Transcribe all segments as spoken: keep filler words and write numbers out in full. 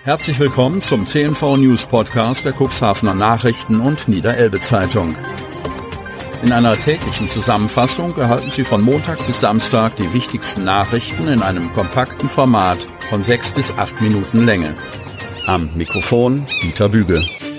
Herzlich willkommen zum C N V News Podcast der Cuxhavener Nachrichten und Niederelbe Zeitung. In einer täglichen Zusammenfassung erhalten Sie von Montag bis Samstag die wichtigsten Nachrichten in einem kompakten Format von sechs bis acht Minuten Länge. Am Mikrofon Dieter Büge.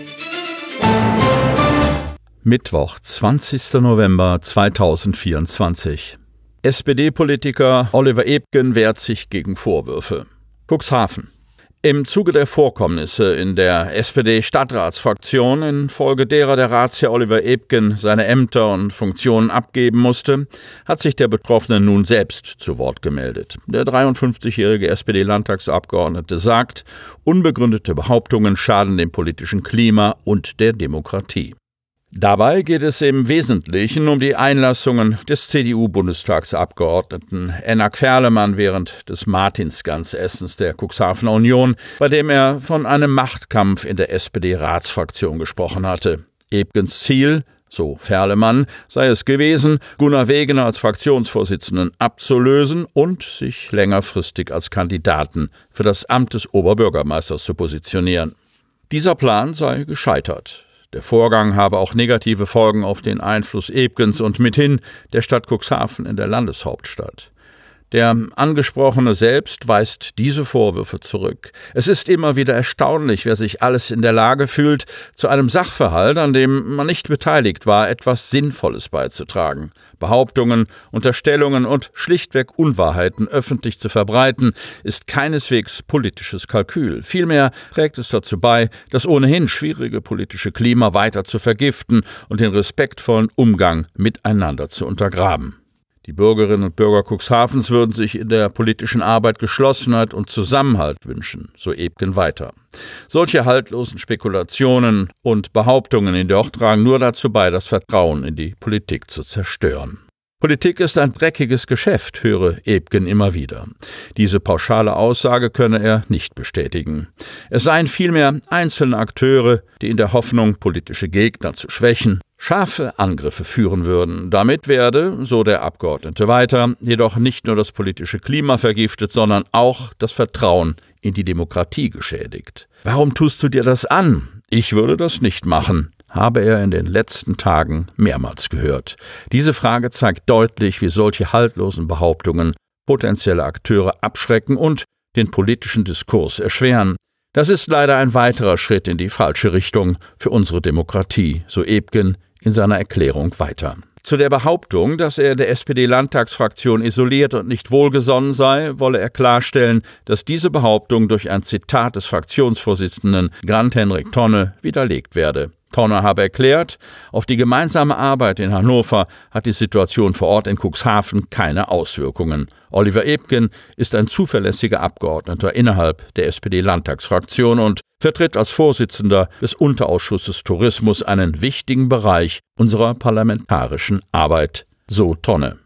Mittwoch, zwanzigster November zweitausendvierundzwanzig. S P D-Politiker Oliver Ebgen wehrt sich gegen Vorwürfe. Cuxhaven. Im Zuge der Vorkommnisse in der S P D-Stadtratsfraktion, infolge derer der Ratsherr Oliver Ebgen seine Ämter und Funktionen abgeben musste, hat sich der Betroffene nun selbst zu Wort gemeldet. Der dreiundfünfzigjährige S P D-Landtagsabgeordnete sagt, unbegründete Behauptungen schaden dem politischen Klima und der Demokratie. Dabei geht es im Wesentlichen um die Einlassungen des C D U-Bundestagsabgeordneten Enak Ferlemann während des Martinsgansessens der Cuxhavener Union, bei dem er von einem Machtkampf in der S P D-Ratsfraktion gesprochen hatte. Ebgens Ziel, so Ferlemann, sei es gewesen, Gunnar Wegener als Fraktionsvorsitzenden abzulösen und sich längerfristig als Kandidaten für das Amt des Oberbürgermeisters zu positionieren. Dieser Plan sei gescheitert. Der Vorgang habe auch negative Folgen auf den Einfluss Ebgens und mithin der Stadt Cuxhaven in der Landeshauptstadt. Der Angesprochene selbst weist diese Vorwürfe zurück. Es ist immer wieder erstaunlich, wer sich alles in der Lage fühlt, zu einem Sachverhalt, an dem man nicht beteiligt war, etwas Sinnvolles beizutragen. Behauptungen, Unterstellungen und schlichtweg Unwahrheiten öffentlich zu verbreiten, ist keineswegs politisches Kalkül. Vielmehr trägt es dazu bei, das ohnehin schwierige politische Klima weiter zu vergiften und den respektvollen Umgang miteinander zu untergraben. Die Bürgerinnen und Bürger Cuxhavens würden sich in der politischen Arbeit Geschlossenheit und Zusammenhalt wünschen, so Ebgen weiter. Solche haltlosen Spekulationen und Behauptungen in Joch tragen nur dazu bei, das Vertrauen in die Politik zu zerstören. Politik ist ein dreckiges Geschäft, höre Ebgen immer wieder. Diese pauschale Aussage könne er nicht bestätigen. Es seien vielmehr einzelne Akteure, die in der Hoffnung, politische Gegner zu schwächen, scharfe Angriffe führen würden. Damit werde, so der Abgeordnete weiter, jedoch nicht nur das politische Klima vergiftet, sondern auch das Vertrauen in die Demokratie geschädigt. Warum tust du dir das an? Ich würde das nicht machen, habe er in den letzten Tagen mehrmals gehört. Diese Frage zeigt deutlich, wie solche haltlosen Behauptungen potenzielle Akteure abschrecken und den politischen Diskurs erschweren. Das ist leider ein weiterer Schritt in die falsche Richtung für unsere Demokratie, so Ebgen in seiner Erklärung weiter. Zu der Behauptung, dass er der S P D-Landtagsfraktion isoliert und nicht wohlgesonnen sei, wolle er klarstellen, dass diese Behauptung durch ein Zitat des Fraktionsvorsitzenden Grant-Henrik Tonne widerlegt werde. Tonne habe erklärt, auf die gemeinsame Arbeit in Hannover hat die Situation vor Ort in Cuxhaven keine Auswirkungen. Oliver Ebgen ist ein zuverlässiger Abgeordneter innerhalb der S P D-Landtagsfraktion und vertritt als Vorsitzender des Unterausschusses Tourismus einen wichtigen Bereich unserer parlamentarischen Arbeit, so Tonne.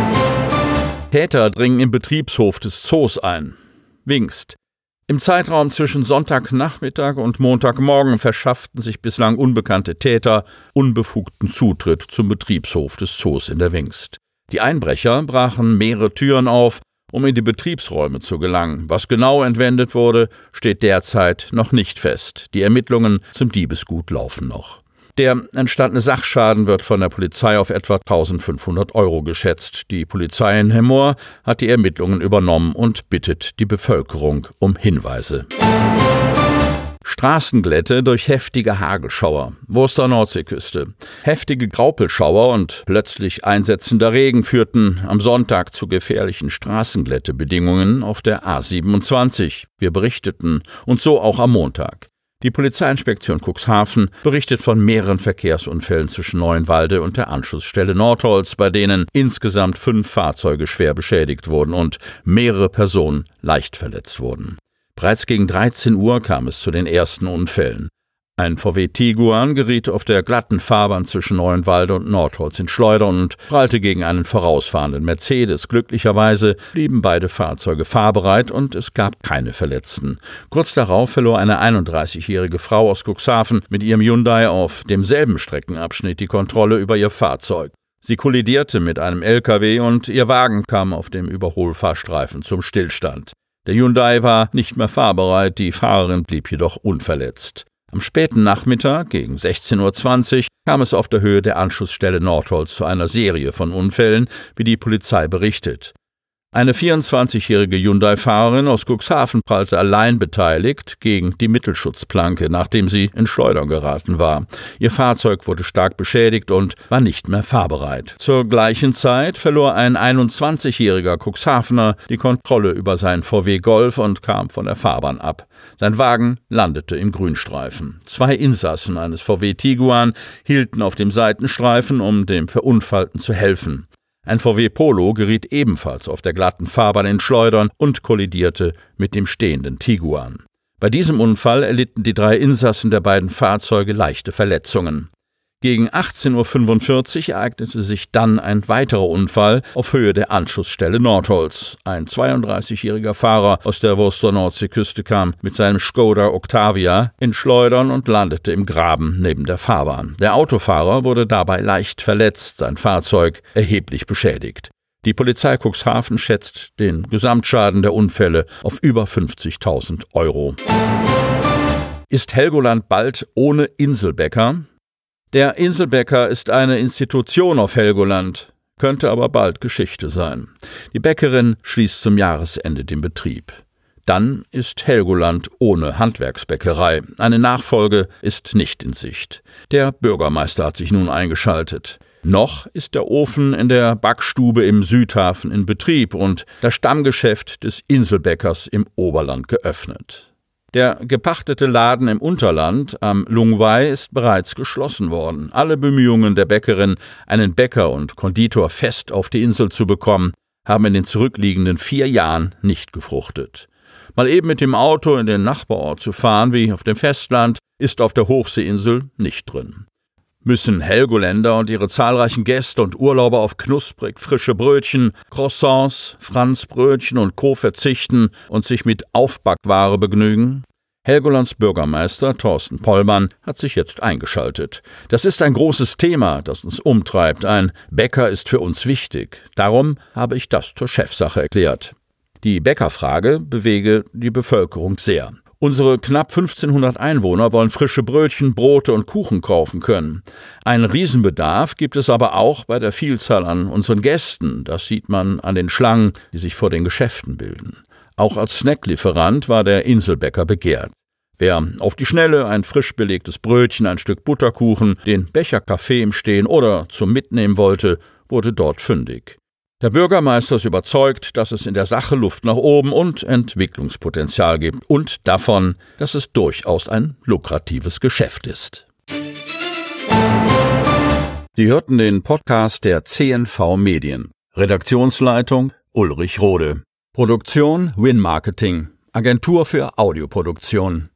Täter dringen im Betriebshof des Zoos ein. Wingst. Im Zeitraum zwischen Sonntagnachmittag und Montagmorgen verschafften sich bislang unbekannte Täter unbefugten Zutritt zum Betriebshof des Zoos in der Wingst. Die Einbrecher brachen mehrere Türen auf, um in die Betriebsräume zu gelangen. Was genau entwendet wurde, steht derzeit noch nicht fest. Die Ermittlungen zum Diebesgut laufen noch. Der entstandene Sachschaden wird von der Polizei auf etwa eintausendfünfhundert Euro geschätzt. Die Polizei in Hemmoor hat die Ermittlungen übernommen und bittet die Bevölkerung um Hinweise. Straßenglätte durch heftige Hagelschauer. Wurster Nordseeküste. Heftige Graupelschauer und plötzlich einsetzender Regen führten am Sonntag zu gefährlichen Straßenglättebedingungen auf der A siebenundzwanzig. Wir berichteten, und so auch am Montag. Die Polizeiinspektion Cuxhaven berichtet von mehreren Verkehrsunfällen zwischen Neuenwalde und der Anschlussstelle Nordholz, bei denen insgesamt fünf Fahrzeuge schwer beschädigt wurden und mehrere Personen leicht verletzt wurden. Bereits gegen dreizehn Uhr kam es zu den ersten Unfällen. Ein V W Tiguan geriet auf der glatten Fahrbahn zwischen Neuenwalde und Nordholz in Schleudern und prallte gegen einen vorausfahrenden Mercedes. Glücklicherweise blieben beide Fahrzeuge fahrbereit und es gab keine Verletzten. Kurz darauf verlor eine einunddreißigjährige Frau aus Cuxhaven mit ihrem Hyundai auf demselben Streckenabschnitt die Kontrolle über ihr Fahrzeug. Sie kollidierte mit einem L K W und ihr Wagen kam auf dem Überholfahrstreifen zum Stillstand. Der Hyundai war nicht mehr fahrbereit, die Fahrerin blieb jedoch unverletzt. Am späten Nachmittag gegen sechzehn Uhr zwanzig kam es auf der Höhe der Anschlussstelle Nordholz zu einer Serie von Unfällen, wie die Polizei berichtet. Eine vierundzwanzigjährige Hyundai-Fahrerin aus Cuxhaven prallte allein beteiligt gegen die Mittelschutzplanke, nachdem sie in Schleudern geraten war. Ihr Fahrzeug wurde stark beschädigt und war nicht mehr fahrbereit. Zur gleichen Zeit verlor ein einundzwanzigjähriger Cuxhavener die Kontrolle über seinen V W Golf und kam von der Fahrbahn ab. Sein Wagen landete im Grünstreifen. Zwei Insassen eines V W Tiguan hielten auf dem Seitenstreifen, um dem Verunfallten zu helfen. Ein V W Polo geriet ebenfalls auf der glatten Fahrbahn in Schleudern und kollidierte mit dem stehenden Tiguan. Bei diesem Unfall erlitten die drei Insassen der beiden Fahrzeuge leichte Verletzungen. Gegen achtzehn Uhr fünfundvierzig ereignete sich dann ein weiterer Unfall auf Höhe der Anschlussstelle Nordholz. Ein zweiunddreißigjähriger Fahrer aus der Wurster Nordseeküste kam mit seinem Skoda Octavia in Schleudern und landete im Graben neben der Fahrbahn. Der Autofahrer wurde dabei leicht verletzt, sein Fahrzeug erheblich beschädigt. Die Polizei Cuxhaven schätzt den Gesamtschaden der Unfälle auf über fünfzigtausend Euro. Ist Helgoland bald ohne Inselbäcker? Der Inselbäcker ist eine Institution auf Helgoland, könnte aber bald Geschichte sein. Die Bäckerin schließt zum Jahresende den Betrieb. Dann ist Helgoland ohne Handwerksbäckerei. Eine Nachfolge ist nicht in Sicht. Der Bürgermeister hat sich nun eingeschaltet. Noch ist der Ofen in der Backstube im Südhafen in Betrieb und das Stammgeschäft des Inselbäckers im Oberland geöffnet. Der gepachtete Laden im Unterland am Lungwei ist bereits geschlossen worden. Alle Bemühungen der Bäckerin, einen Bäcker und Konditor fest auf die Insel zu bekommen, haben in den zurückliegenden vier Jahren nicht gefruchtet. Mal eben mit dem Auto in den Nachbarort zu fahren, wie auf dem Festland, ist auf der Hochseeinsel nicht drin. Müssen Helgoländer und ihre zahlreichen Gäste und Urlauber auf knusprig frische Brötchen, Croissants, Franzbrötchen und Co. verzichten und sich mit Aufbackware begnügen? Helgolands Bürgermeister Thorsten Pollmann hat sich jetzt eingeschaltet. Das ist ein großes Thema, das uns umtreibt. Ein Bäcker ist für uns wichtig. Darum habe ich das zur Chefsache erklärt. Die Bäckerfrage bewege die Bevölkerung sehr. Unsere knapp fünfzehnhundert Einwohner wollen frische Brötchen, Brote und Kuchen kaufen können. Einen Riesenbedarf gibt es aber auch bei der Vielzahl an unseren Gästen. Das sieht man an den Schlangen, die sich vor den Geschäften bilden. Auch als Snacklieferant war der Inselbäcker begehrt. Wer auf die Schnelle ein frisch belegtes Brötchen, ein Stück Butterkuchen, den Becher Kaffee im Stehen oder zum Mitnehmen wollte, wurde dort fündig. Der Bürgermeister ist überzeugt, dass es in der Sache Luft nach oben und Entwicklungspotenzial gibt und davon, dass es durchaus ein lukratives Geschäft ist. Sie hörten den Podcast der C N V Medien. Redaktionsleitung Ulrich Rode. Produktion Win Marketing, Agentur für Audioproduktion.